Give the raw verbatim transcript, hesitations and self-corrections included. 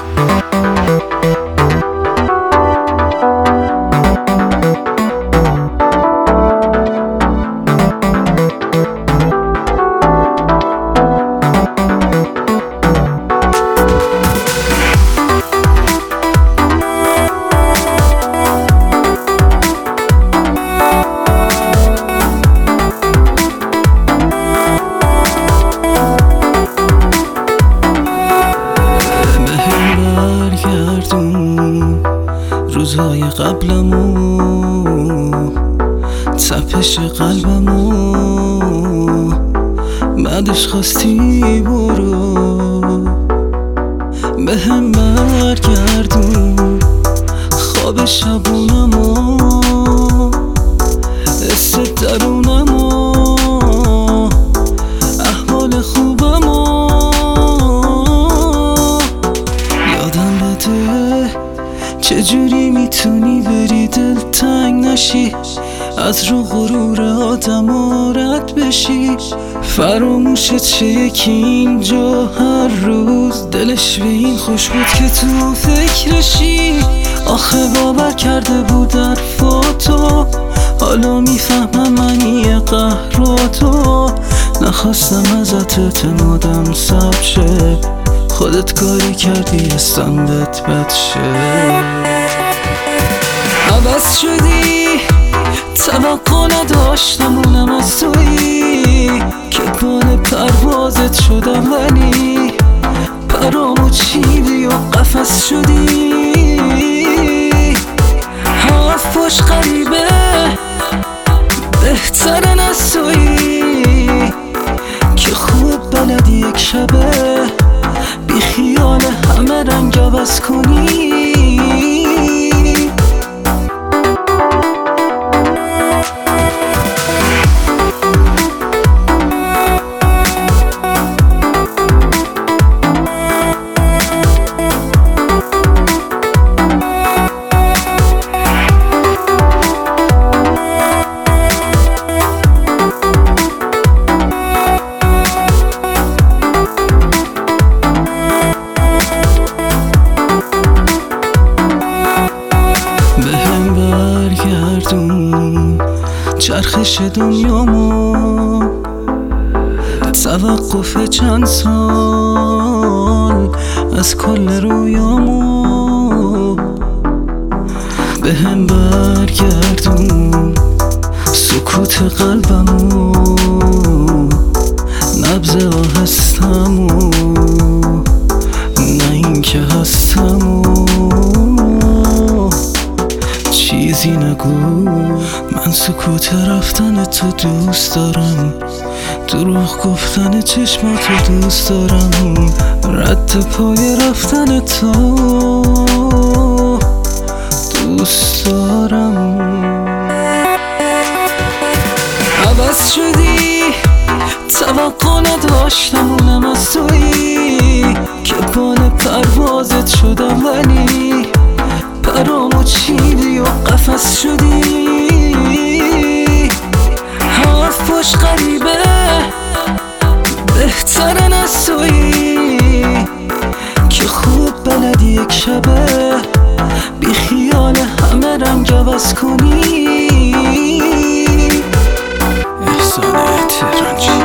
روزهای قبلمو، تپش قلبمو، بعدش خواستی برو به هم برگردون خواب شبونمو، حس درونمو، احوال خوبمو یادم بده چجوری میتونی بری دل تنگ نشی، از رو غرور آدم رد بشی. فراموشت شه یکی اینجا هر روز دلش به این خوش بود که تو فکرشی. آخه باور کرده بود حرفاتو، حالا میفهمم منی قهراتو. نخواستم ازت اعتمادم سلب شه، خودت کاری کردی استندت بد شه. عوض شدی توقع نداشتم اونم از تویی که بال پروازت شدم، ولی پرامو چیدی و قفس شدی. حرف باش غریبه بهترن از تویی که خوب بلدی یک شبه بی خیال همه رنگ عوض کنی. چرخش دنیامو، توقف چند سال از کل رویامو، به هم برگردون سکوت قلبمو، نبض آهستمو، نه این که هستمو. چیزی نگو، من سکوت رفتن تو دوست دارم، دروغ گفتن چشماتو دوست دارم، رد پای رفتن تو دوست دارم. عوض شدی توقع نداشتم اونم از تویی که بال پروازت شدم، ولی پرامو چیدی و قفس شدی. حرف باش غریبه بهترن از تویی که خوب بلدی یک شبه بی خیال همه رنگ عوض کنی. احسان تهرانچی.